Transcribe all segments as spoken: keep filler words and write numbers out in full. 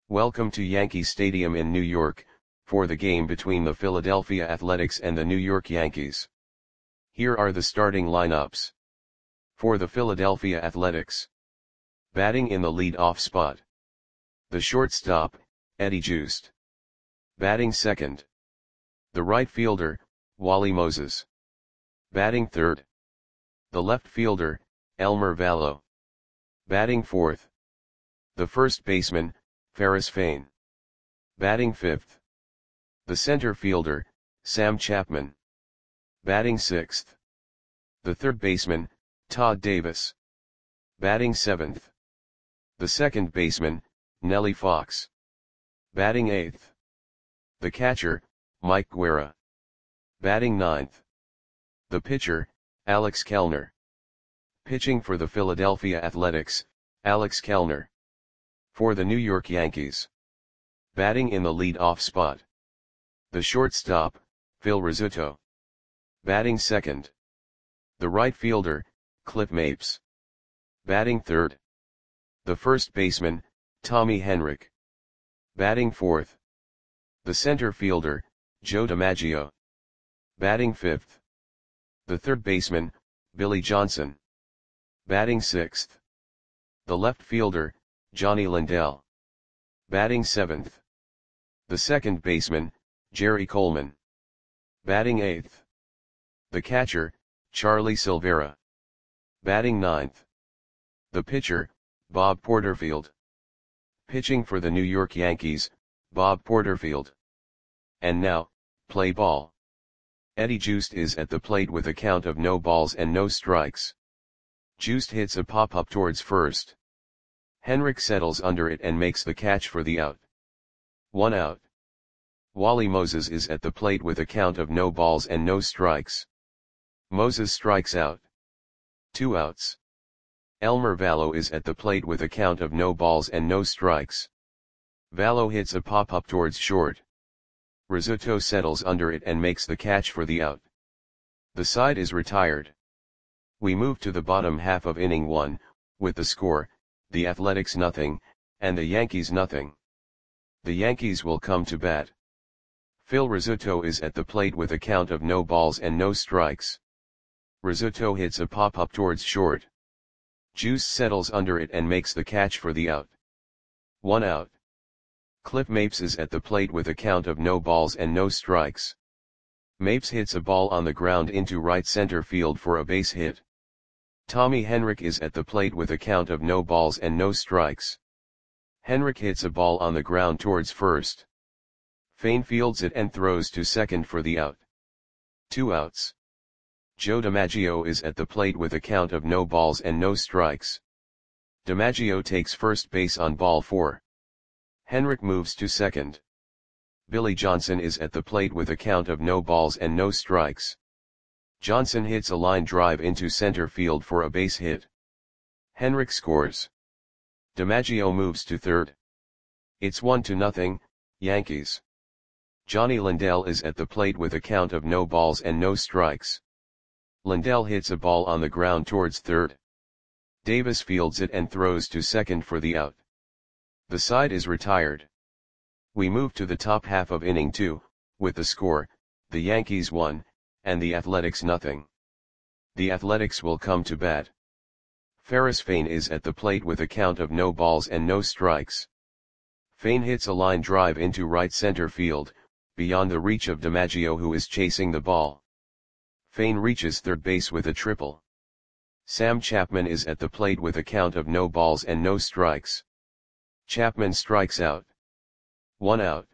Welcome to Yankee Stadium in New York, for the game between the Philadelphia Athletics and the New York Yankees. Here are the starting lineups. For the Philadelphia Athletics. Batting in the lead-off spot. The shortstop, Eddie Joost. Batting second. The right fielder, Wally Moses. Batting third. The left fielder, Elmer Valo. Batting fourth. The first baseman, Ferris Fain. Batting fifth. The center fielder, Sam Chapman. Batting sixth. The third baseman, Todd Davis. Batting seventh. The second baseman, Nellie Fox. Batting eighth. The catcher, Mike Guerra. Batting ninth. The pitcher, Alex Kellner. Pitching for the Philadelphia Athletics, Alex Kellner. For the New York Yankees. Batting in the lead-off spot. The shortstop, Phil Rizzuto. Batting second. The right fielder, Cliff Mapes. Batting third. The first baseman, Tommy Henrich. Batting fourth. The center fielder, Joe DiMaggio. Batting fifth. The third baseman, Billy Johnson. Batting sixth. The left fielder, Johnny Lindell. Batting seventh. The second baseman, Jerry Coleman. Batting eighth. The catcher, Charlie Silvera. Batting ninth. The pitcher, Bob Porterfield. Pitching for the New York Yankees, Bob Porterfield. And now, play ball. Eddie Joost is at the plate with a count of no balls and no strikes. Joost hits a pop-up towards first. Henrich settles under it and makes the catch for the out. One out. Wally Moses is at the plate with a count of no balls and no strikes. Moses strikes out. Two outs. Elmer Valo is at the plate with a count of no balls and no strikes. Valo hits a pop-up towards short. Rizzuto settles under it and makes the catch for the out. The side is retired. We move to the bottom half of inning one, with the score, the Athletics nothing, and the Yankees nothing. The Yankees will come to bat. Phil Rizzuto is at the plate with a count of no balls and no strikes. Rizzuto hits a pop-up towards short. Joost settles under it and makes the catch for the out. One out. Cliff Mapes is at the plate with a count of no balls and no strikes. Mapes hits a ball on the ground into right center field for a base hit. Tommy Henrich is at the plate with a count of no balls and no strikes. Henrich hits a ball on the ground towards first. Fain fields it and throws to second for the out. Two outs. Joe DiMaggio is at the plate with a count of no balls and no strikes. DiMaggio takes first base on ball four. Henrich moves to second. Billy Johnson is at the plate with a count of no balls and no strikes. Johnson hits a line drive into center field for a base hit. Henrich scores. DiMaggio moves to third. It's one to nothing, Yankees. Johnny Lindell is at the plate with a count of no balls and no strikes. Lindell hits a ball on the ground towards third. Davis fields it and throws to second for the out. The side is retired. We move to the top half of inning two, with the score, the Yankees one, and the Athletics nothing. The Athletics will come to bat. Ferris Fain is at the plate with a count of no balls and no strikes. Fain hits a line drive into right center field, beyond the reach of DiMaggio who is chasing the ball. Fain reaches third base with a triple. Sam Chapman is at the plate with a count of no balls and no strikes. Chapman strikes out. One out.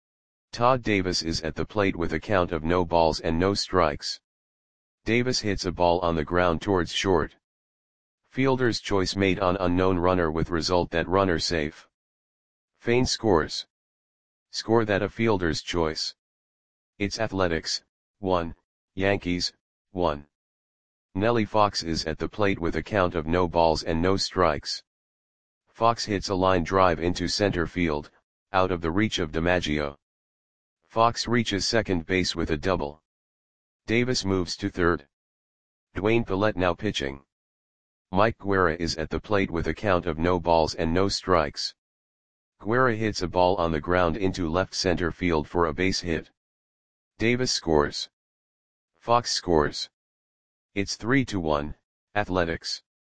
Todd Davis is at the plate with a count of no balls and no strikes. Davis hits a ball on the ground towards short. Fielder's choice made on unknown runner with result that runner safe. Fain scores. Score that a fielder's choice. It's Athletics, one, Yankees, one. Nellie Fox is at the plate with a count of no balls and no strikes. Fox hits a line drive into center field, out of the reach of DiMaggio. Fox reaches second base with a double. Davis moves to third. Dwayne Pallette now pitching. Mike Guerra is at the plate with a count of no balls and no strikes. Guerra hits a ball on the ground into left center field for a base hit. Davis scores. Fox scores. It's three to one, Athletics.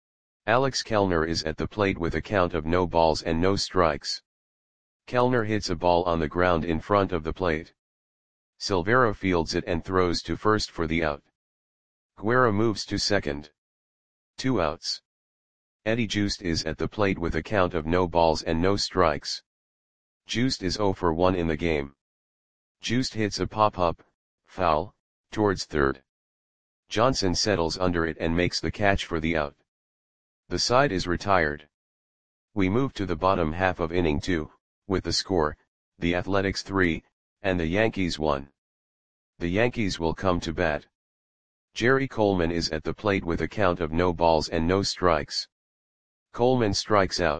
Alex Kellner is at the plate with a count of no balls and no strikes. Kellner hits a ball on the ground in front of the plate. Silvera fields it and throws to first for the out. Guerra moves to second. Two outs. Eddie Juiced is at the plate with a count of no balls and no strikes. Juiced is zero for one in the game. Juiced hits a pop-up, foul, towards third. Johnson settles under it and makes the catch for the out. The side is retired. We move to the bottom half of inning two, with the score, the Athletics three, and the Yankees one. The Yankees will come to bat. Jerry Coleman is at the plate with a count of no balls and no strikes. Coleman strikes out.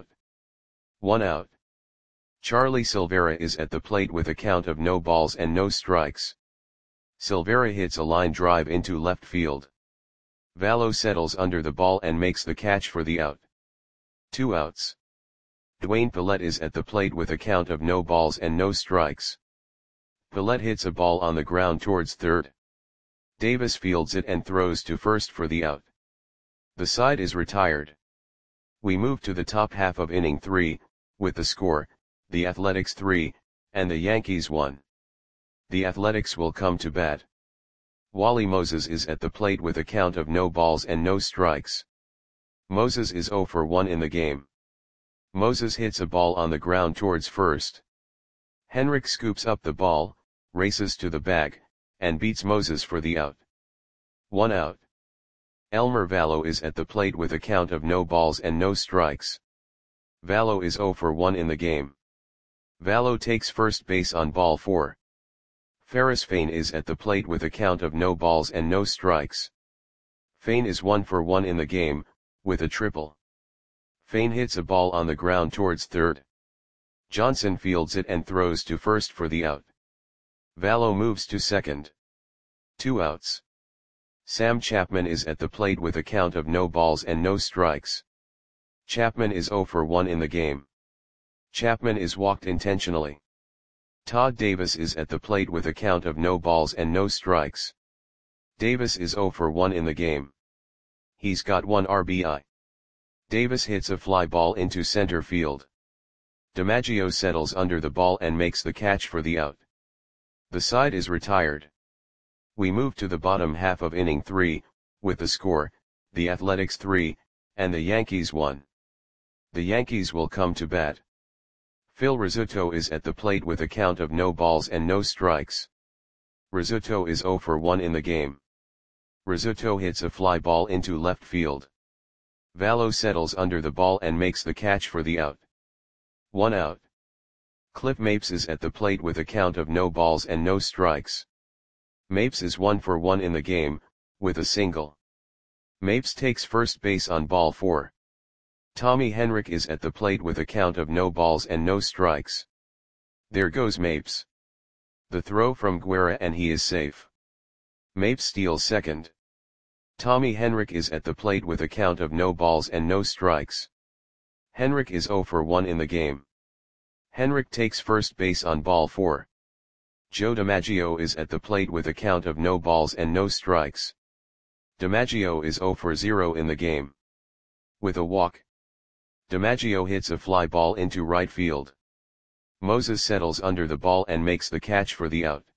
One out. Charlie Silvera is at the plate with a count of no balls and no strikes. Silvera hits a line drive into left field. Vallo settles under the ball and makes the catch for the out. Two outs. Dwayne Pallette is at the plate with a count of no balls and no strikes. Pallette hits a ball on the ground towards third. Davis fields it and throws to first for the out. The side is retired. We move to the top half of inning three, with the score, the Athletics three, and the Yankees one. The Athletics will come to bat. Wally Moses is at the plate with a count of no balls and no strikes. Moses is zero for one in the game. Moses hits a ball on the ground towards first. Henrik scoops up the ball, races to the bag, and beats Moses for the out. One out. Elmer Vallo is at the plate with a count of no balls and no strikes. Vallo is zero for one in the game. Vallo takes first base on ball four. Ferris Fain is at the plate with a count of no balls and no strikes. Fain is one for one in the game, with a triple. Fain hits a ball on the ground towards third. Johnson fields it and throws to first for the out. Vallo moves to second. Two outs. Sam Chapman is at the plate with a count of no balls and no strikes. Chapman is zero for one in the game. Chapman is walked intentionally. Todd Davis is at the plate with a count of no balls and no strikes. Davis is zero for one in the game. He's got one R B I. Davis hits a fly ball into center field. DiMaggio settles under the ball and makes the catch for the out. The side is retired. We move to the bottom half of inning three, with the score, the Athletics three, and the Yankees one. The Yankees will come to bat. Phil Rizzuto is at the plate with a count of no balls and no strikes. Rizzuto is zero for one in the game. Rizzuto hits a fly ball into left field. Vallo settles under the ball and makes the catch for the out. One out. Cliff Mapes is at the plate with a count of no balls and no strikes. Mapes is one for one in the game, with a single. Mapes takes first base on ball four. Tommy Henrik is at the plate with a count of no balls and no strikes. There goes Mapes. The throw from Guerra and he is safe. Mapes steals second. Tommy Henrik is at the plate with a count of no balls and no strikes. Henrik is zero for one in the game. Henrik takes first base on ball four. Joe DiMaggio is at the plate with a count of no balls and no strikes. DiMaggio is zero for zero in the game. With a walk, DiMaggio hits a fly ball into right field. Moses settles under the ball and makes the catch for the out.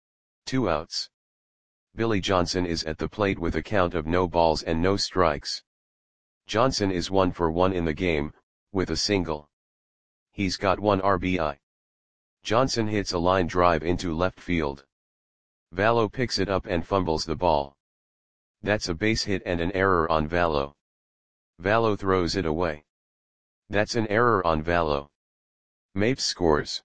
Two outs. Billy Johnson is at the plate with a count of no balls and no strikes. Johnson is one for one in the game, with a single. He's got one R B I. Johnson hits a line drive into left field. Vallo picks it up and fumbles the ball. That's a base hit and an error on Vallo. Vallo throws it away. That's an error on Vallo. Mapes scores.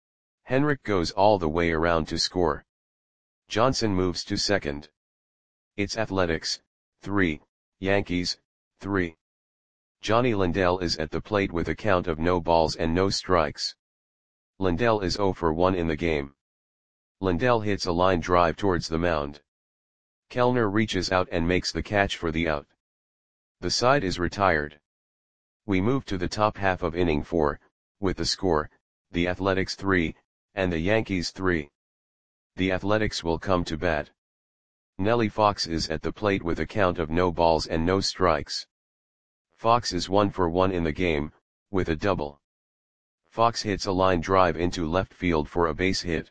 Henrik goes all the way around to score. Johnson moves to second. It's Athletics, three, Yankees, three. Johnny Lindell is at the plate with a count of no balls and no strikes. Lindell is zero for one in the game. Lindell hits a line drive towards the mound. Kellner reaches out and makes the catch for the out. The side is retired. We move to the top half of inning four, with the score, the Athletics three, and the Yankees three. The Athletics will come to bat. Nellie Fox is at the plate with a count of no balls and no strikes. Fox is one for one in the game, with a double. Fox hits a line drive into left field for a base hit.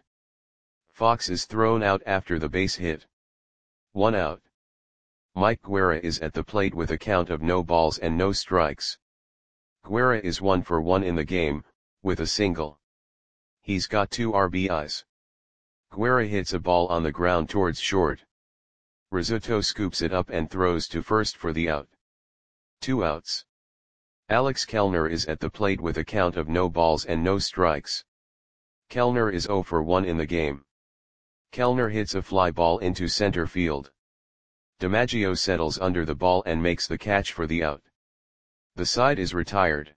Fox is thrown out after the base hit. One out. Mike Guerra is at the plate with a count of no balls and no strikes. Guerra is one for one in the game, with a single. He's got two R B Is. Guerra hits a ball on the ground towards short. Rizzuto scoops it up and throws to first for the out. Two outs. Alex Kellner is at the plate with a count of no balls and no strikes. Kellner is zero for one in the game. Kellner hits a fly ball into center field. DiMaggio settles under the ball and makes the catch for the out. The side is retired.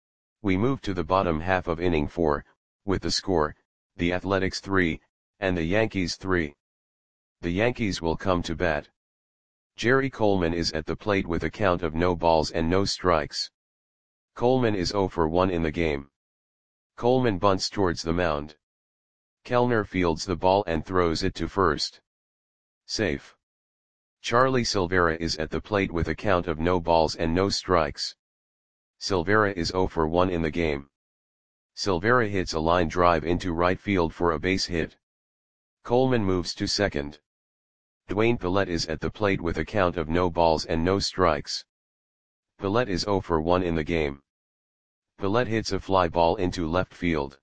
We move to the bottom half of inning four, with the score, the Athletics three, and the Yankees three. The Yankees will come to bat. Jerry Coleman is at the plate with a count of no balls and no strikes. Coleman is zero for one in the game. Coleman bunts towards the mound. Kellner fields the ball and throws it to first. Safe. Charlie Silvera is at the plate with a count of no balls and no strikes. Silvera is zero for one in the game. Silvera hits a line drive into right field for a base hit. Coleman moves to second. Dwayne Pillette is at the plate with a count of no balls and no strikes. Pillette is zero for one in the game. Pillette hits a fly ball into left field.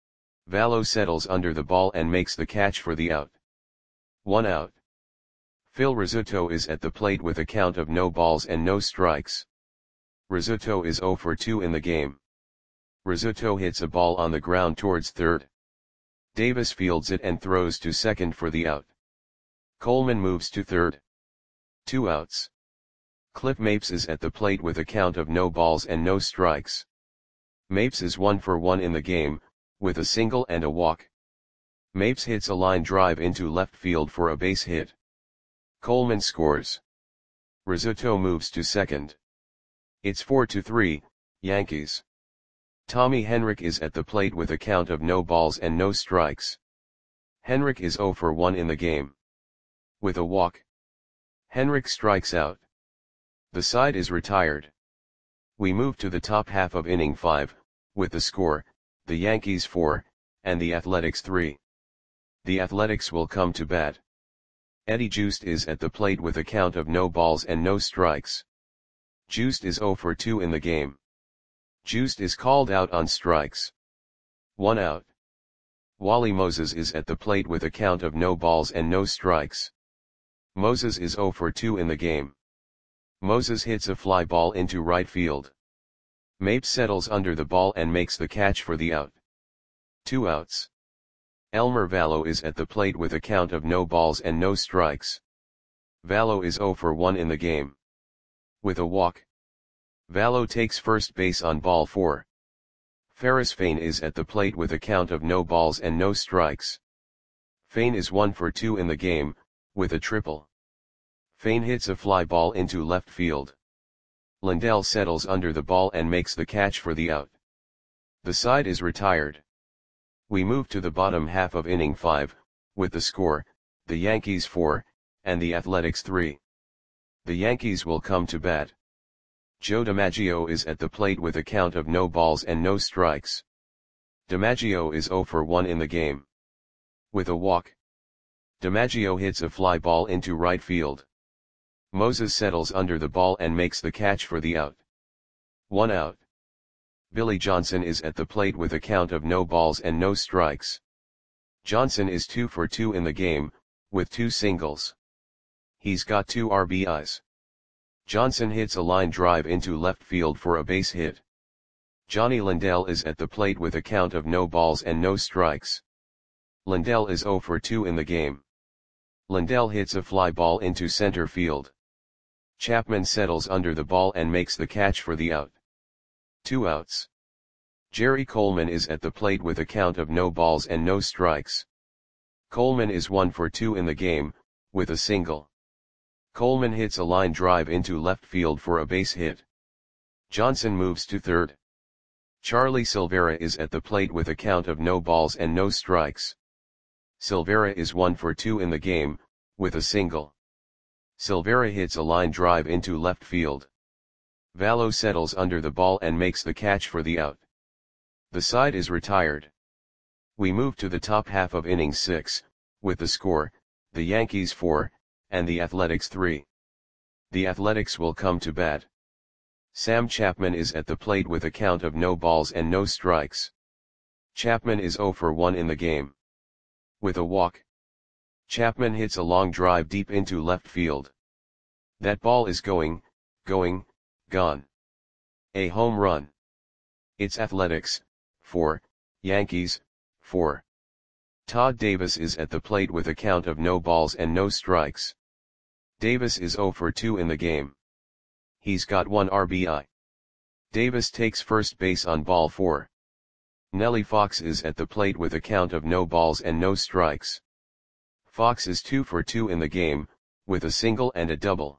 Vallo settles under the ball and makes the catch for the out. One out. Phil Rizzuto is at the plate with a count of no balls and no strikes. Rizzuto is zero for two in the game. Rizzuto hits a ball on the ground towards third. Davis fields it and throws to second for the out. Coleman moves to third. Two outs. Cliff Mapes is at the plate with a count of no balls and no strikes. Mapes is one for one in the game, with a single and a walk. Mapes hits a line drive into left field for a base hit. Coleman scores. Rizzuto moves to second. It's four to three, Yankees. Tommy Henrich is at the plate with a count of no balls and no strikes. Henrich is zero for one in the game. With a walk. Henrich strikes out. The side is retired. We move to the top half of inning five, with the score, the Yankees four, and the Athletics three. The Athletics will come to bat. Eddie Joost is at the plate with a count of no balls and no strikes. Joost is zero for two in the game. Joost is called out on strikes. One out. Wally Moses is at the plate with a count of no balls and no strikes. Moses is zero for two in the game. Moses hits a fly ball into right field. Mapes settles under the ball and makes the catch for the out. Two outs. Elmer Vallo is at the plate with a count of no balls and no strikes. Vallo is zero for one in the game. With a walk. Vallo takes first base on ball four. Ferris Fain is at the plate with a count of no balls and no strikes. Fain is one for two in the game, with a triple. Fain hits a fly ball into left field. Lindell settles under the ball and makes the catch for the out. The side is retired. We move to the bottom half of inning five, with the score, the Yankees four, and the Athletics three. The Yankees will come to bat. Joe DiMaggio is at the plate with a count of no balls and no strikes. DiMaggio is zero for one in the game. With a walk. DiMaggio hits a fly ball into right field. Moses settles under the ball and makes the catch for the out. One out. Billy Johnson is at the plate with a count of no balls and no strikes. Johnson is two for two in the game, with two singles. He's got two R B Is. Johnson hits a line drive into left field for a base hit. Johnny Lindell is at the plate with a count of no balls and no strikes. Lindell is zero for two in the game. Lindell hits a fly ball into center field. Chapman settles under the ball and makes the catch for the out. Two outs. Jerry Coleman is at the plate with a count of no balls and no strikes. Coleman is one for two in the game, with a single. Coleman hits a line drive into left field for a base hit. Johnson moves to third. Charlie Silvera is at the plate with a count of no balls and no strikes. Silvera is one for two in the game, with a single. Silvera hits a line drive into left field. Valo settles under the ball and makes the catch for the out. The side is retired. We move to the top half of inning six, with the score, the Yankees four, and the Athletics three. The Athletics will come to bat. Sam Chapman is at the plate with a count of no balls and no strikes. Chapman is oh for one in the game. With a walk. Chapman hits a long drive deep into left field. That ball is going, going, gone. A home run. It's Athletics, four, Yankees, four. Todd Davis is at the plate with a count of no balls and no strikes. Davis is oh for two in the game. He's got one R B I. Davis takes first base on ball four. Nellie Fox is at the plate with a count of no balls and no strikes. Fox is two for two in the game, with a single and a double.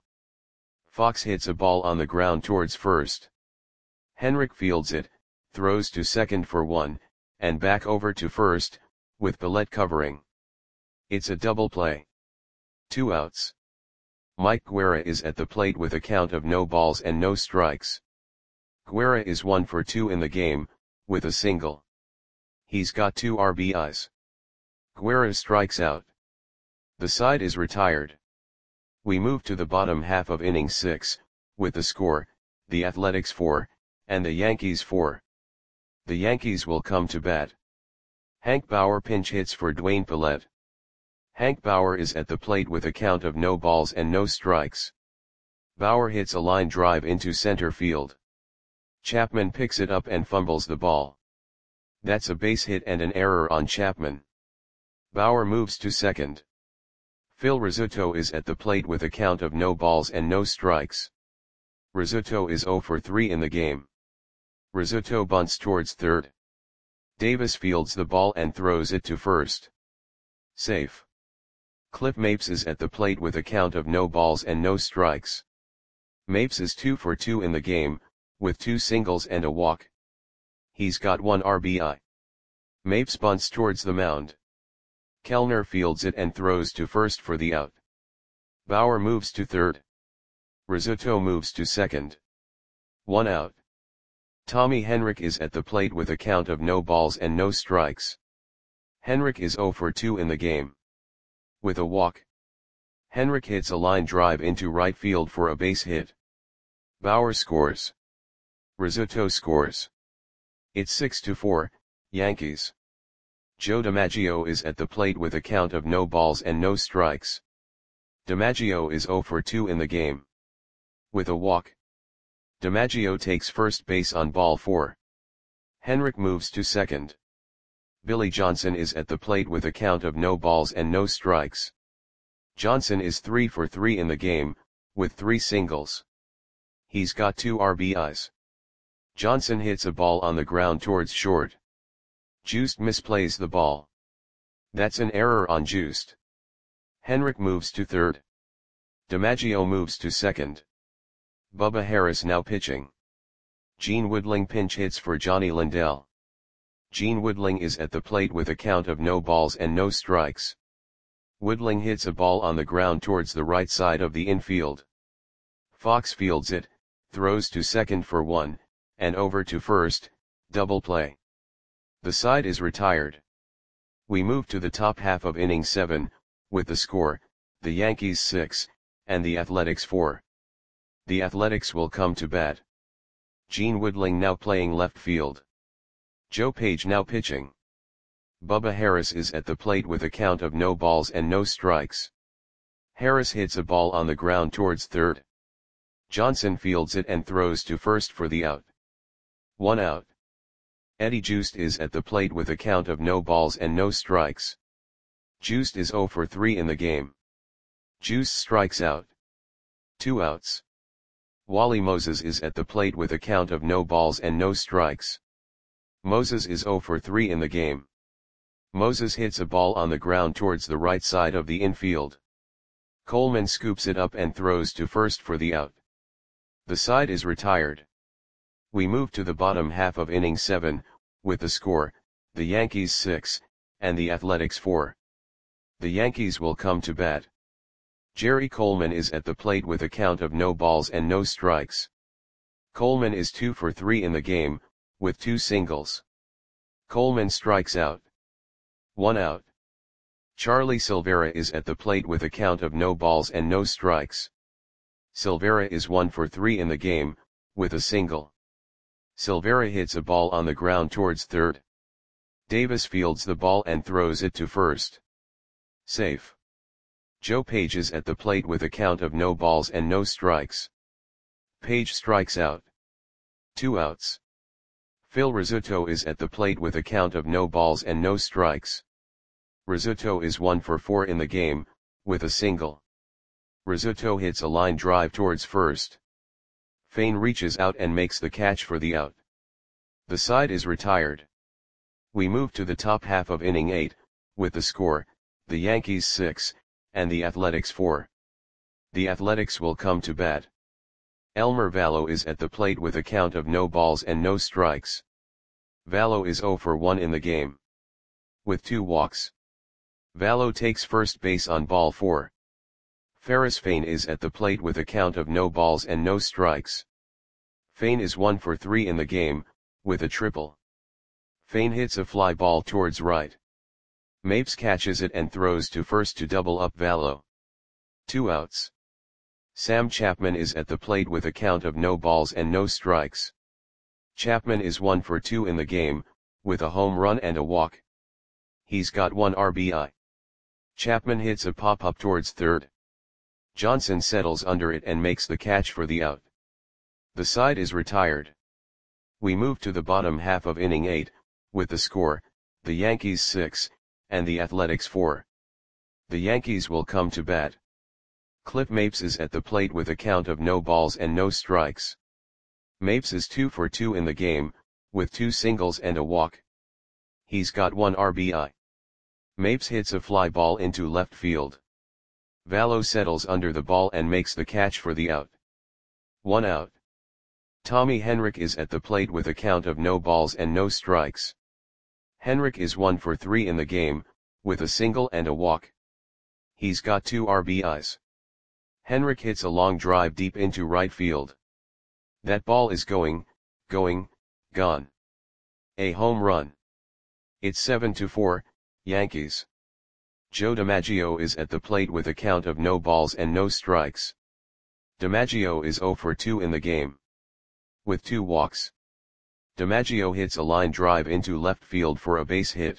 Fox hits a ball on the ground towards first. Henrik fields it, throws to second for one, and back over to first, with Villette covering. It's a double play. Two outs. Mike Guerra is at the plate with a count of no balls and no strikes. Guerra is one for two in the game, with a single. He's got two R B Is. Guerra strikes out. The side is retired. We move to the bottom half of inning six, with the score, the Athletics four, and the Yankees four. The Yankees will come to bat. Hank Bauer pinch hits for Dwayne Villette. Hank Bauer is at the plate with a count of no balls and no strikes. Bauer hits a line drive into center field. Chapman picks it up and fumbles the ball. That's a base hit and an error on Chapman. Bauer moves to second. Phil Rizzuto is at the plate with a count of no balls and no strikes. Rizzuto is oh for three in the game. Rizzuto bunts towards third. Davis fields the ball and throws it to first. Safe. Cliff Mapes is at the plate with a count of no balls and no strikes. Mapes is two for two in the game, with two singles and a walk. He's got one R B I. Mapes bunts towards the mound. Kellner fields it and throws to first for the out. Bauer moves to third. Rizzuto moves to second. One out. Tommy Henrik is at the plate with a count of no balls and no strikes. Henrik is oh for two in the game. With a walk. Henrik hits a line drive into right field for a base hit. Bauer scores. Rizzuto scores. It's six to four, Yankees. Joe DiMaggio is at the plate with a count of no balls and no strikes. DiMaggio is oh for two in the game. With a walk. DiMaggio takes first base on ball four. Henrik moves to second. Billy Johnson is at the plate with a count of no balls and no strikes. Johnson is three for three in the game, with three singles. He's got two R B Is. Johnson hits a ball on the ground towards short. Just misplays the ball. That's an error on Just. Henrik moves to third. DiMaggio moves to second. Bubba Harris now pitching. Gene Woodling pinch hits for Johnny Lindell. Gene Woodling is at the plate with a count of no balls and no strikes. Woodling hits a ball on the ground towards the right side of the infield. Fox fields it, throws to second for one, and over to first, double play. The side is retired. We move to the top half of inning seven, with the score, the Yankees six, and the Athletics four. The Athletics will come to bat. Gene Woodling now playing left field. Joe Page now pitching. Bubba Harris is at the plate with a count of no balls and no strikes. Harris hits a ball on the ground towards third. Johnson fields it and throws to first for the out. One out. Eddie Just is at the plate with a count of no balls and no strikes. Just is oh for three in the game. Just strikes out. Two outs. Wally Moses is at the plate with a count of no balls and no strikes. Moses is oh for three in the game. Moses hits a ball on the ground towards the right side of the infield. Coleman scoops it up and throws to first for the out. The side is retired. We move to the bottom half of inning seven, with the score, the Yankees six, and the Athletics four. The Yankees will come to bat. Jerry Coleman is at the plate with a count of no balls and no strikes. Coleman is two for three in the game, with two singles. Coleman strikes out. One out. Charlie Silvera is at the plate with a count of no balls and no strikes. Silvera is one for three in the game, with a single. Silvera hits a ball on the ground towards third. Davis fields the ball and throws it to first. Safe. Joe Page is at the plate with a count of no balls and no strikes. Page strikes out. Two outs. Phil Rizzuto is at the plate with a count of no balls and no strikes. Rizzuto is one for four in the game, with a single. Rizzuto hits a line drive towards first. Fain reaches out and makes the catch for the out. The side is retired. We move to the top half of inning eight, with the score, the Yankees six, and the Athletics four. The Athletics will come to bat. Elmer Vallo is at the plate with a count of no balls and no strikes. Vallo is zero for one in the game. With two walks. Vallo takes first base on ball four. Ferris Fain is at the plate with a count of no balls and no strikes. Fain is one for three in the game, with a triple. Fain hits a fly ball towards right. Mapes catches it and throws to first to double up Vallo. Two outs. Sam Chapman is at the plate with a count of no balls and no strikes. Chapman is one for two in the game, with a home run and a walk. He's got one R B I. Chapman hits a pop-up towards third. Johnson settles under it and makes the catch for the out. The side is retired. We move to the bottom half of inning eight, with the score, the Yankees six, and the Athletics four. The Yankees will come to bat. Cliff Mapes is at the plate with a count of no balls and no strikes. Mapes is two for two in the game, with two singles and a walk. He's got one R B I. Mapes hits a fly ball into left field. Vallo settles under the ball and makes the catch for the out. One out. Tommy Henrich is at the plate with a count of no balls and no strikes. Henrich is one for three in the game, with a single and a walk. He's got two R B Is. Henrich hits a long drive deep into right field. That ball is going, going, gone. A home run. It's seven to four, Yankees. Joe DiMaggio is at the plate with a count of no balls and no strikes. DiMaggio is zero for two in the game. With two walks. DiMaggio hits a line drive into left field for a base hit.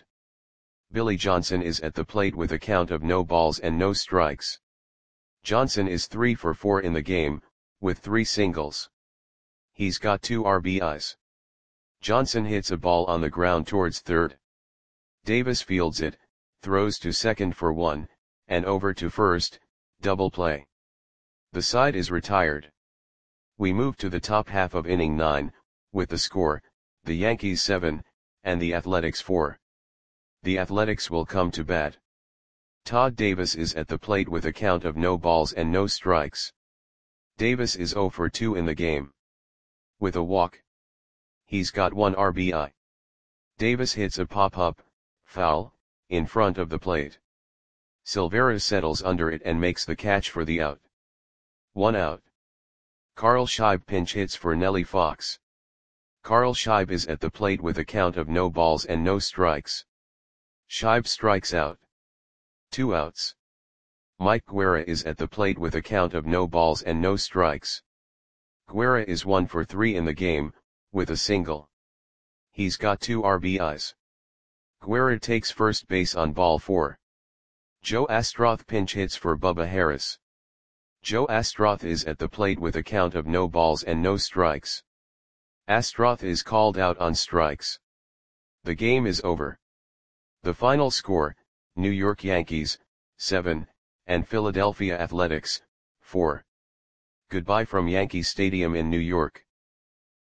Billy Johnson is at the plate with a count of no balls and no strikes. Johnson is three for four in the game, with three singles. He's got two R B Is. Johnson hits a ball on the ground towards third. Davis fields it, throws to second for one, and over to first, double play. The side is retired. We move to the top half of inning nine, with the score, the Yankees seven, and the Athletics four. The Athletics will come to bat. Todd Davis is at the plate with a count of no balls and no strikes. Davis is zero for two in the game. With a walk. He's got one R B I. Davis hits a pop-up, foul, in front of the plate. Silvera settles under it and makes the catch for the out. One out. Carl Scheib pinch hits for Nellie Fox. Carl Scheib is at the plate with a count of no balls and no strikes. Scheib strikes out. Two outs. Mike Guerra is at the plate with a count of no balls and no strikes. Guerra is one for three in the game, with a single. He's got two R B Is. Guerra takes first base on ball four. Joe Astroth pinch hits for Bubba Harris. Joe Astroth is at the plate with a count of no balls and no strikes. Astroth is called out on strikes. The game is over. The final score, New York Yankees, seven, and Philadelphia Athletics, four. Goodbye from Yankee Stadium in New York.